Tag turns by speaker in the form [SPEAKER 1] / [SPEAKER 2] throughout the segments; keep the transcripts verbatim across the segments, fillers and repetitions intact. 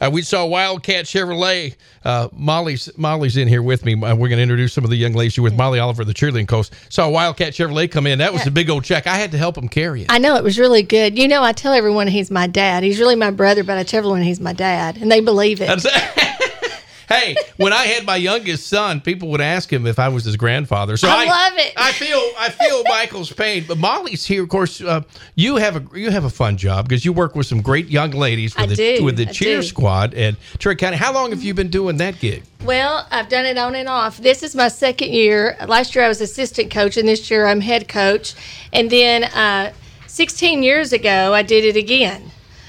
[SPEAKER 1] Uh, we saw Wildcat Chevrolet. Uh, Molly's Molly's in here with me. Uh, we're going to introduce some of the young ladies with Molly Oliver, the cheerleading coach. Saw Wildcat Chevrolet come in. That was a big old check. I had to help him carry it.
[SPEAKER 2] I know, it was really good. You know, I tell everyone he's my dad. He's really my brother, but I tell everyone he's my dad, and they believe it.
[SPEAKER 1] Hey, when I had my youngest son, people would ask him if I was his grandfather. So
[SPEAKER 2] I,
[SPEAKER 1] I
[SPEAKER 2] love it.
[SPEAKER 1] I feel I feel Michael's pain. But Molly's here, of course. Uh, you have a you have a fun job because you work with some great young ladies with
[SPEAKER 2] I
[SPEAKER 1] the
[SPEAKER 2] do,
[SPEAKER 1] with the
[SPEAKER 2] I
[SPEAKER 1] cheer
[SPEAKER 2] do.
[SPEAKER 1] squad at Turk County. How long have you been doing that gig?
[SPEAKER 2] Well, I've done it on and off. This is my second year. Last year I was assistant coach, and this year I'm head coach. And then uh, sixteen years ago, I did it again.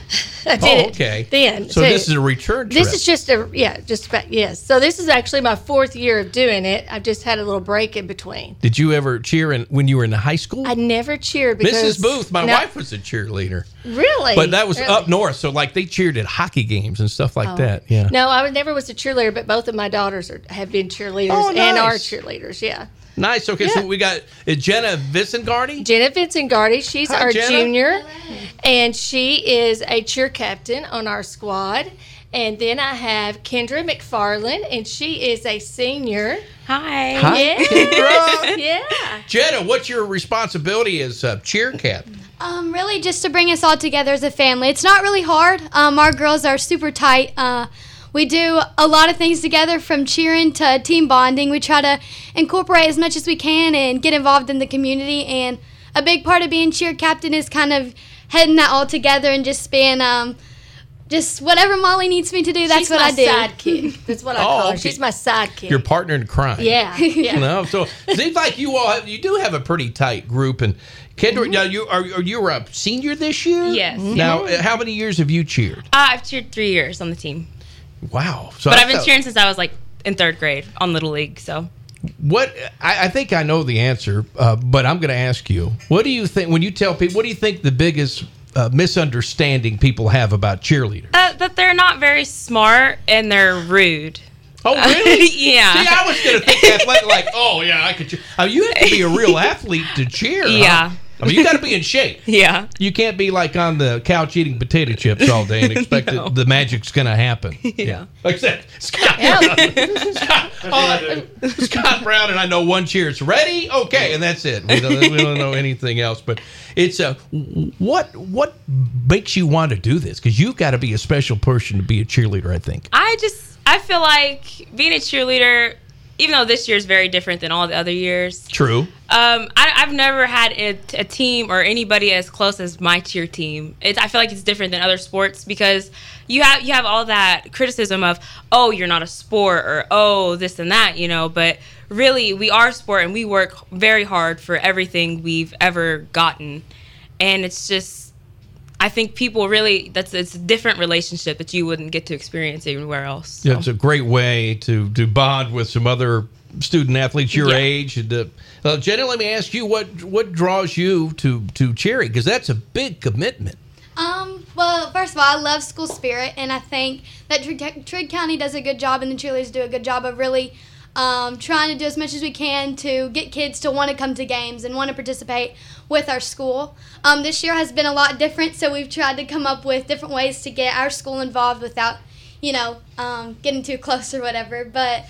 [SPEAKER 2] I did
[SPEAKER 1] Oh,
[SPEAKER 2] it
[SPEAKER 1] okay.
[SPEAKER 2] then.
[SPEAKER 1] So this is a return trip.
[SPEAKER 2] This is just a, yeah, just about, yes. So this is actually my fourth year of doing it. I've just had a little break in between.
[SPEAKER 1] Did you ever cheer in, when you were in high school?
[SPEAKER 2] I never cheered because...
[SPEAKER 1] Missus Booth, my
[SPEAKER 2] no,
[SPEAKER 1] wife was a cheerleader.
[SPEAKER 2] Really?
[SPEAKER 1] But that was
[SPEAKER 2] Really?
[SPEAKER 1] up north, so like they cheered at hockey games and stuff like that. Yeah.
[SPEAKER 2] No, I was- never was a cheerleader, but both of my daughters are, have been cheerleaders
[SPEAKER 1] Oh,
[SPEAKER 2] and are
[SPEAKER 1] nice.
[SPEAKER 2] cheerleaders, yeah.
[SPEAKER 1] Nice. Okay,
[SPEAKER 2] Yeah.
[SPEAKER 1] so we got uh, Jenna Vicengardi.
[SPEAKER 2] Jenna Vincent-Gardy, she's
[SPEAKER 1] Hi,
[SPEAKER 2] our
[SPEAKER 1] Jenna.
[SPEAKER 2] junior, and she is a cheer captain on our squad. And then I have Kendra McFarland, and she is a senior.
[SPEAKER 3] Hi.
[SPEAKER 1] Hi,
[SPEAKER 2] Yeah.
[SPEAKER 1] Kendra.
[SPEAKER 2] Yeah.
[SPEAKER 1] Jenna, what's your responsibility as uh, cheer captain?
[SPEAKER 4] Um, really just to bring us all together as a family. It's not really hard. Um, our girls are super tight. Uh, we do a lot of things together from cheering to team bonding. We try to incorporate as much as we can and get involved in the community. And a big part of being cheer captain is kind of heading that all together and just being, um, just whatever Molly needs me to do, that's
[SPEAKER 2] She's
[SPEAKER 4] what
[SPEAKER 2] my
[SPEAKER 4] I do.
[SPEAKER 2] sidekick. That's what I
[SPEAKER 1] Oh,
[SPEAKER 2] call her.
[SPEAKER 1] okay.
[SPEAKER 2] She's my sidekick.
[SPEAKER 1] Your partner in crime.
[SPEAKER 2] Yeah. Yeah.
[SPEAKER 1] No, so it seems like you all have, you do have a pretty tight group. And Kendra, now you are, are you a senior this year?
[SPEAKER 3] Yes.
[SPEAKER 1] Now, uh, how many years have you cheered?
[SPEAKER 3] Uh, I've cheered three years on the team,
[SPEAKER 1] Wow. So
[SPEAKER 3] but
[SPEAKER 1] I
[SPEAKER 3] I've been
[SPEAKER 1] felt-
[SPEAKER 3] cheering since I was like in third grade on Little League. So
[SPEAKER 1] What I, I think I know the answer, uh, but I'm going to ask you. What do you think when you tell people? What do you think the biggest uh, misunderstanding people have about cheerleaders?
[SPEAKER 3] uh, that they're not very smart and they're rude.
[SPEAKER 1] Oh, really?
[SPEAKER 3] Yeah.
[SPEAKER 1] See, I was going to think athletic, like, oh yeah, I could. Cheer. I mean, you have to be a real athlete to cheer. huh?
[SPEAKER 3] Yeah.
[SPEAKER 1] I mean, you got to be in shape.
[SPEAKER 3] Yeah.
[SPEAKER 1] You can't be like on the couch eating potato chips all day and expect
[SPEAKER 3] No.
[SPEAKER 1] that the magic's going to happen.
[SPEAKER 3] Yeah.
[SPEAKER 1] Like I said, Scott Brown. Scott, all I- Scott Brown and I know one cheer. It's ready, okay, and that's it. We don't, we don't know anything else. But it's a what what makes you want to do this? Because you've got to be a special person to be a cheerleader. I think.
[SPEAKER 3] I just I feel like being a cheerleader, even though this year is very different than all the other years.
[SPEAKER 1] True.
[SPEAKER 3] Um, I, I've never had a, a team or anybody as close as my cheer team. It's, I feel like it's different than other sports because you have you have all that criticism of, oh, you're not a sport, or oh, this and that, you know. But really, we are a sport, and we work very hard for everything we've ever gotten. And it's just, I think people really, that's it's a different relationship that you wouldn't get to experience anywhere else. So.
[SPEAKER 1] Yeah, it's a great way to to bond with some other student athletes your
[SPEAKER 3] Yeah.
[SPEAKER 1] age. And, uh, uh, Jenna, let me ask you what what draws you to to cheering, because that's a big commitment.
[SPEAKER 4] Um, well, first of all, I love school spirit, and I think that Trigg Trigg County does a good job, and the cheerleaders do a good job of really um, trying to do as much as we can to get kids to want to come to games and want to participate with our school. Um, this year has been a lot different, so we've tried to come up with different ways to get our school involved without, you know, um, getting too close or whatever. But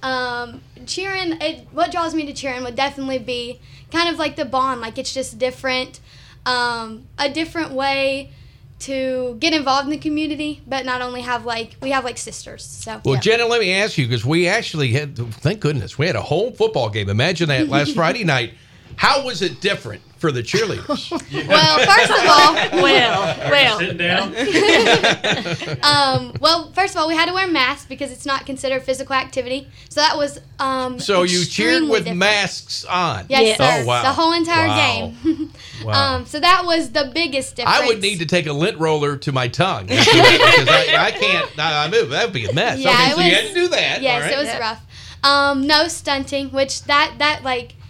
[SPEAKER 4] um, cheering, it, what draws me to cheering would definitely be kind of like the bond. Like, it's just different. Um, a different way to get involved in the community, but not only have like we have like sisters. So
[SPEAKER 1] Well,
[SPEAKER 2] Yeah.
[SPEAKER 1] Jenna, let me ask you, because we actually had, thank goodness, we had a home football game. Imagine that last Friday night. How was it different for the cheerleaders?
[SPEAKER 4] well, first of all,
[SPEAKER 2] Well, well.
[SPEAKER 5] Sitting down.
[SPEAKER 4] um, well, first of all, we had to wear masks because it's not considered physical activity. So that was um.
[SPEAKER 1] So you cheered
[SPEAKER 4] extremely
[SPEAKER 1] with
[SPEAKER 4] different.
[SPEAKER 1] masks on?
[SPEAKER 4] Yes,
[SPEAKER 2] Yes.
[SPEAKER 4] sir.
[SPEAKER 1] Oh, wow.
[SPEAKER 4] The whole entire
[SPEAKER 1] Wow.
[SPEAKER 4] game.
[SPEAKER 1] Wow.
[SPEAKER 4] um. So that was the biggest difference.
[SPEAKER 1] I would need to take a lint roller to my tongue after that, because I, I can't. I, I move. That would be a mess.
[SPEAKER 4] Yeah,
[SPEAKER 1] okay,
[SPEAKER 4] it
[SPEAKER 1] so you
[SPEAKER 4] was-
[SPEAKER 1] had to do that.
[SPEAKER 4] Yes,
[SPEAKER 1] all right.
[SPEAKER 4] it was
[SPEAKER 2] Yeah.
[SPEAKER 4] rough. Um, no stunting, which that that like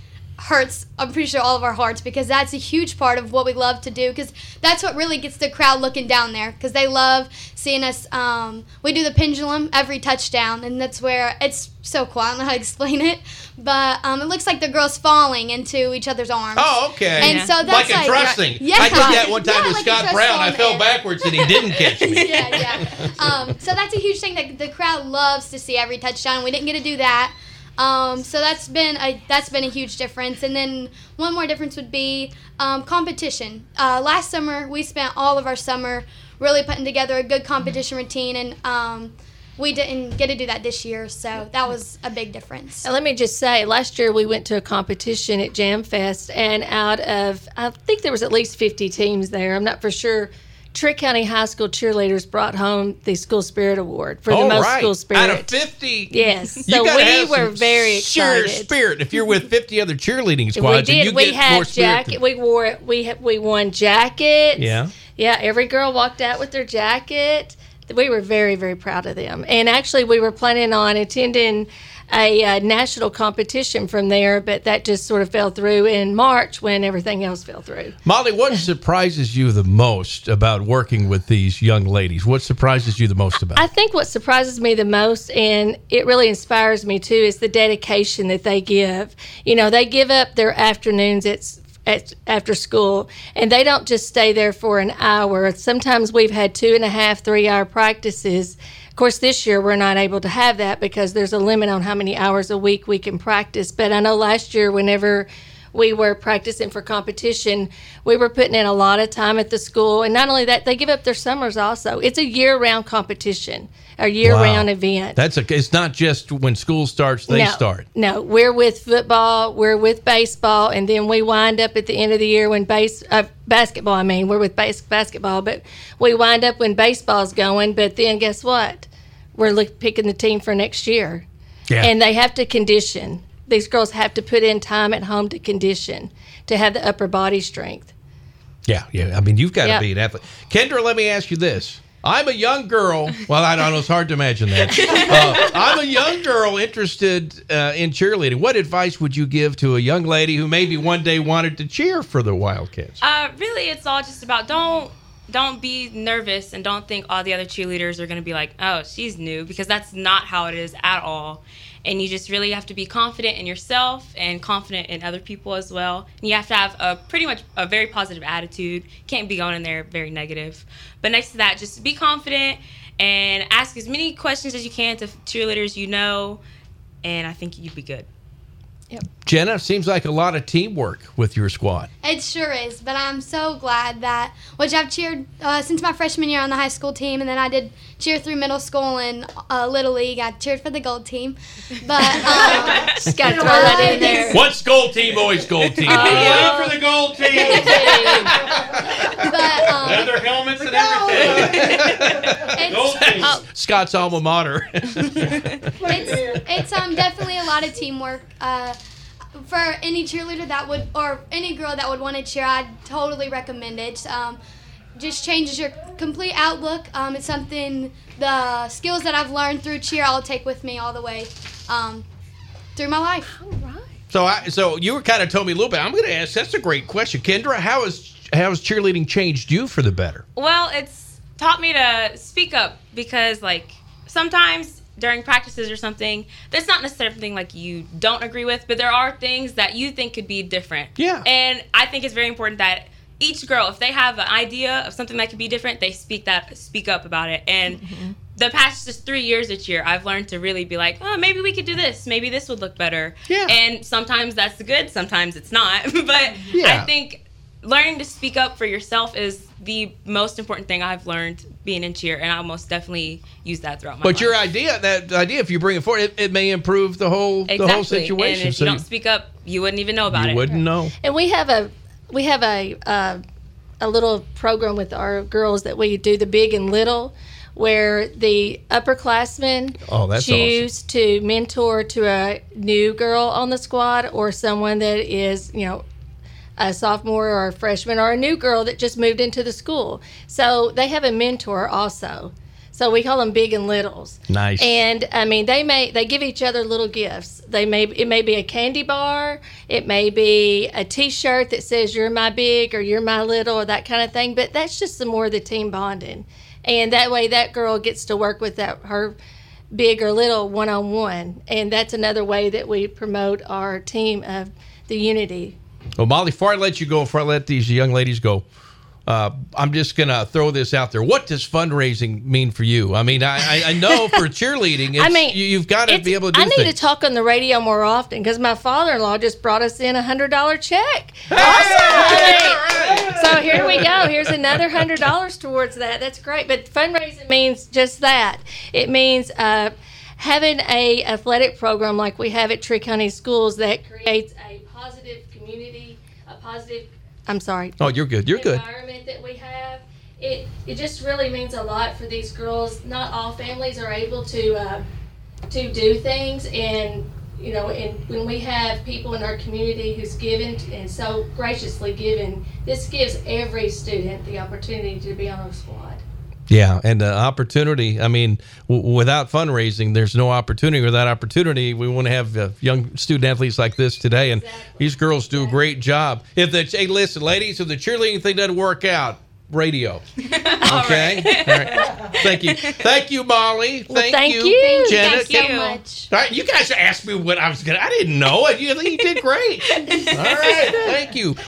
[SPEAKER 4] hurts, I'm pretty sure, all of our hearts, because that's a huge part of what we love to do, because that's what really gets the crowd looking down there, because they love seeing us. Um, we do the pendulum every touchdown, and that's where it's so cool. I don't know how to explain it, but um, it looks like the girls falling into each other's arms.
[SPEAKER 1] Oh, okay.
[SPEAKER 4] And
[SPEAKER 3] Yeah.
[SPEAKER 4] so that's
[SPEAKER 1] like a thrusting.
[SPEAKER 4] Yeah.
[SPEAKER 1] I did that one time
[SPEAKER 4] Yeah,
[SPEAKER 1] with
[SPEAKER 4] like a
[SPEAKER 1] Scott
[SPEAKER 4] thrust
[SPEAKER 1] Brown. I
[SPEAKER 4] on
[SPEAKER 1] fell
[SPEAKER 4] it.
[SPEAKER 1] backwards and he didn't catch me.
[SPEAKER 4] yeah, yeah. Um, so that's a huge thing that the crowd loves to see every touchdown. We didn't get to do that. Um, so that's been a that's been a huge difference. And then one more difference would be um, competition. Uh, last summer we spent all of our summer really putting together a good competition routine, and um, we didn't get to do that this year. So that was a big difference.
[SPEAKER 2] And let me just say, last year we went to a competition at Jam Fest, and out of, I think there was at least fifty teams there. I'm not for sure. Trick County High School cheerleaders brought home the School Spirit Award for the
[SPEAKER 1] Oh,
[SPEAKER 2] most
[SPEAKER 1] right.
[SPEAKER 2] school spirit.
[SPEAKER 1] Out of fifty.
[SPEAKER 2] Yes.
[SPEAKER 1] You
[SPEAKER 2] So
[SPEAKER 1] gotta
[SPEAKER 2] we
[SPEAKER 1] have
[SPEAKER 2] were
[SPEAKER 1] some
[SPEAKER 2] very
[SPEAKER 1] sheer
[SPEAKER 2] excited.
[SPEAKER 1] spirit. If you're with fifty other cheerleading
[SPEAKER 2] We
[SPEAKER 1] squads, and
[SPEAKER 2] did.
[SPEAKER 1] you
[SPEAKER 2] We
[SPEAKER 1] get more
[SPEAKER 2] had
[SPEAKER 1] spirit.
[SPEAKER 2] jacket. We wore it. We ha- we won jackets.
[SPEAKER 1] Yeah.
[SPEAKER 2] Yeah. Every girl walked out with their jacket. We were very very proud of them. And actually, we were planning on attending a uh, national competition from there, but that just sort of fell through in March when everything else fell through.
[SPEAKER 1] Molly, what surprises you the most about working with these young ladies? What surprises you the most about
[SPEAKER 2] I
[SPEAKER 1] it?
[SPEAKER 2] think what surprises me the most, and it really inspires me too, is the dedication that they give. You know, they give up their afternoons at, at after school, and they don't just stay there for an hour. Sometimes we've had two and a half, three hour practices. Of course, this year we're not able to have that because there's a limit on how many hours a week we can practice. But I know last year, whenever we were practicing for competition, we were putting in a lot of time at the school. And not only that, they give up their summers also. It's a year-round competition, a year-round
[SPEAKER 1] Wow.
[SPEAKER 2] event.
[SPEAKER 1] That's a. It's not just when school starts, they
[SPEAKER 2] no,
[SPEAKER 1] start.
[SPEAKER 2] No, we're with football, we're with baseball, and then we wind up at the end of the year when base uh, basketball. I mean, we're with base basketball, but we wind up when baseball's going. But then guess what? We're look, picking the team for next year,
[SPEAKER 1] Yeah.
[SPEAKER 2] and they have to condition. These girls have to put in time at home to condition, to have the upper body strength.
[SPEAKER 1] Yeah, yeah. I mean, you've got to
[SPEAKER 2] Yep.
[SPEAKER 1] be an athlete. Kendra, let me ask you this. I'm a young girl. Well, I don't know. It's hard to imagine that. Uh, I'm a young girl interested uh, in cheerleading. What advice would you give to a young lady who maybe one day wanted to cheer for the Wildcats?
[SPEAKER 3] Uh, really, it's all just about don't don't be nervous and don't think all the other cheerleaders are going to be like, oh, she's new, because that's not how it is at all. And you just really have to be confident in yourself and confident in other people as well. And you have to have a pretty much a very positive attitude. Can't be going in there very negative. But next to that, just be confident and ask as many questions as you can to cheerleaders you know, and I think you'd be good.
[SPEAKER 1] Jenna, seems like a lot of teamwork with your squad.
[SPEAKER 4] It sure is, but I'm so glad that, which I've cheered uh, since my freshman year on the high school team, and then I did cheer through middle school and uh, Little League. I cheered for the gold team. But um,
[SPEAKER 2] Just got to throw that in there.
[SPEAKER 1] What's gold team? Always gold team.
[SPEAKER 2] yeah.
[SPEAKER 5] Wait for the gold team.
[SPEAKER 4] but um,
[SPEAKER 5] Leather helmets and everything. Gold
[SPEAKER 4] it's,
[SPEAKER 5] team.
[SPEAKER 1] Scott's alma mater.
[SPEAKER 4] it's, it's um, definitely a lot of teamwork. Uh, for any cheerleader that would, or any girl that would want to cheer, I'd totally recommend it. Um, just changes your complete outlook. Um, it's something, the skills that I've learned through cheer, I'll take with me all the way um, through my life.
[SPEAKER 1] So, I, so you were kind of told me a little bit. I'm going to ask. That's a great question, Kendra. How has how has cheerleading changed you for the better?
[SPEAKER 3] Well, it's taught me to speak up, because like sometimes during practices or something, that's not necessarily something like you don't agree with, but there are things that you think could be different.
[SPEAKER 1] Yeah.
[SPEAKER 3] And I think it's very important that each girl, if they have an idea of something that could be different, they speak that speak up about it. And mm-hmm. the past just three years this year, I've learned to really be like, oh, maybe we could do this. Maybe this would look better.
[SPEAKER 1] Yeah.
[SPEAKER 3] And sometimes that's good. Sometimes it's not. But
[SPEAKER 1] Yeah.
[SPEAKER 3] I think learning to speak up for yourself is the most important thing I've learned being in cheer, and I'll most definitely use that throughout my
[SPEAKER 1] But
[SPEAKER 3] life.
[SPEAKER 1] your idea, that idea, if you bring it forward, it, it may improve the whole
[SPEAKER 3] exactly.
[SPEAKER 1] the whole situation.
[SPEAKER 3] And if
[SPEAKER 1] so
[SPEAKER 3] you don't speak up, you wouldn't even know about
[SPEAKER 1] you
[SPEAKER 3] it.
[SPEAKER 1] wouldn't know.
[SPEAKER 2] And we have a we have a uh, a little program with our girls that we do, the big and little, where the upperclassmen
[SPEAKER 1] Oh, that's
[SPEAKER 2] choose to mentor to a new girl on the squad, or someone that is, you know, a sophomore or a freshman, or a new girl that just moved into the school. So they have a mentor also. So we call them big and littles.
[SPEAKER 1] Nice.
[SPEAKER 2] And I mean, they may they give each other little gifts. They may it may be a candy bar, it may be a T-shirt that says "You're my big" or "You're my little" or that kind of thing. But that's just some more of the team bonding, and that way that girl gets to work with that her big or little one on one, and that's another way that we promote our team of the unity.
[SPEAKER 1] Well, Molly, before I let you go, before I let these young ladies go, uh, I'm just going to throw this out there. What does fundraising mean for you? I mean, I, I, I know for cheerleading, it's,
[SPEAKER 2] I mean,
[SPEAKER 1] you, you've got to be able to do
[SPEAKER 2] I need
[SPEAKER 1] things.
[SPEAKER 2] to talk on the radio more often because my father-in-law just brought us in a one hundred dollars check.
[SPEAKER 1] Hey!
[SPEAKER 2] Awesome. So here we go. Here's another one hundred dollars towards that. That's great. But fundraising means just that. It means uh, having a athletic program like we have at Trigg County Schools that creates a positive community, a positive, I'm sorry.
[SPEAKER 1] Oh, you're good. You're good.
[SPEAKER 2] Environment that we have. It it just really means a lot for these girls. Not all families are able to uh, to do things, and you know, and when we have people in our community who's given and so graciously given, this gives every student the opportunity to be on our squad.
[SPEAKER 1] Yeah, and uh, opportunity. I mean, w- without fundraising, there's no opportunity. Without opportunity, we want to have uh, young student athletes like this today, and
[SPEAKER 2] Exactly.
[SPEAKER 1] these girls do a great job. If the hey, listen, ladies, if the cheerleading thing doesn't work out, radio. Okay. All right. Thank you. Thank you, Molly.
[SPEAKER 2] Well,
[SPEAKER 1] Thank,
[SPEAKER 2] thank
[SPEAKER 1] you,
[SPEAKER 2] you.
[SPEAKER 1] Jenna.
[SPEAKER 4] Thank you so
[SPEAKER 3] you.
[SPEAKER 4] much.
[SPEAKER 1] All right, you guys asked me what I was gonna. I didn't know it. You, you did great. All right. Thank you.